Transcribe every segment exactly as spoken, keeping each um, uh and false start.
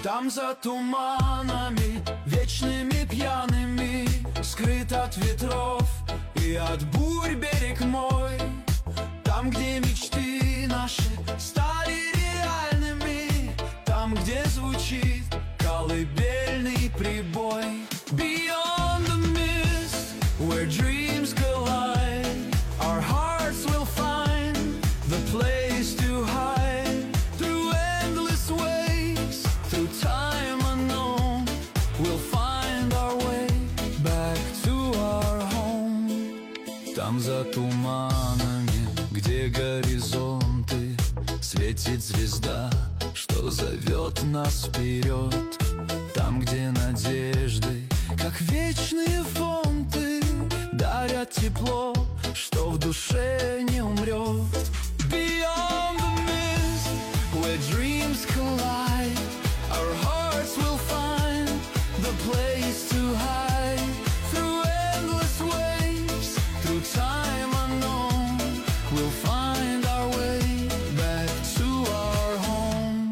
Там за туманами, вечными пьяными, скрыт от ветров и от бурь берег мой. Там, где мечты наши стали реальными, там, где звучит колыбельный прибой. Beyond the mist, where dreams collide, our hearts will find the place to hide. Through endless ways, through time unknown, we'll find our way back to our home. Там за туманами, где горизонты, светит звезда, что зовет нас вперед. Там, где надежды, как вечные фонты, дарят тепло, что в душе не умрет. Beyond the mist, where dreams collide, our hearts will find the place to hide. Through endless waves, through time unknown, we'll find our way back to our home.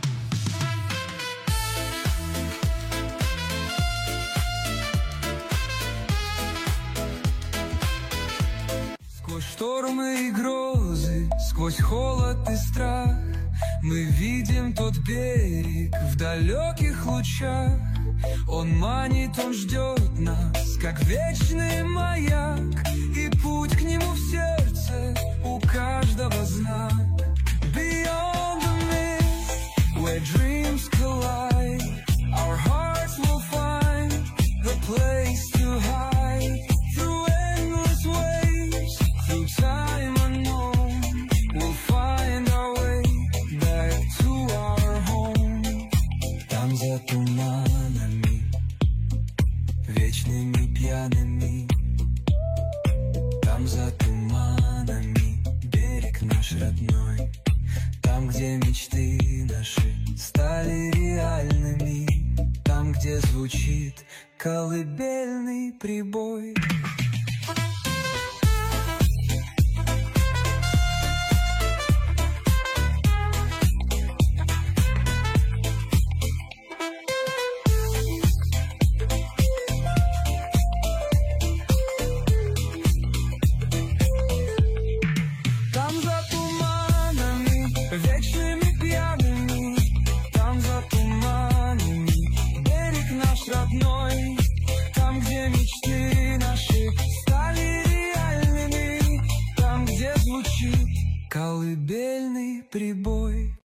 Сквозь штормы и грозы, сквозь холод и страх, мы видим тот берег в далеких лучах. Он манит, он ждет нас, как вечный маяк, и путь к нему в сердце у каждого знак. Beyond the mist, where dreams collide, our hearts will find the place to hide. Through endless ways, through time unknown, we'll find our way back to our home. Там за туманами, вечными пьяными, там за туманами, берег наш родной. Там, где мечты наши стали реальными, там, где звучит колыбельный прибой. Там за туманами, вечными пьяными, там за туманами, берег наш родной. Там, где мечты наши стали реальными, там, где звучит колыбельный прибой.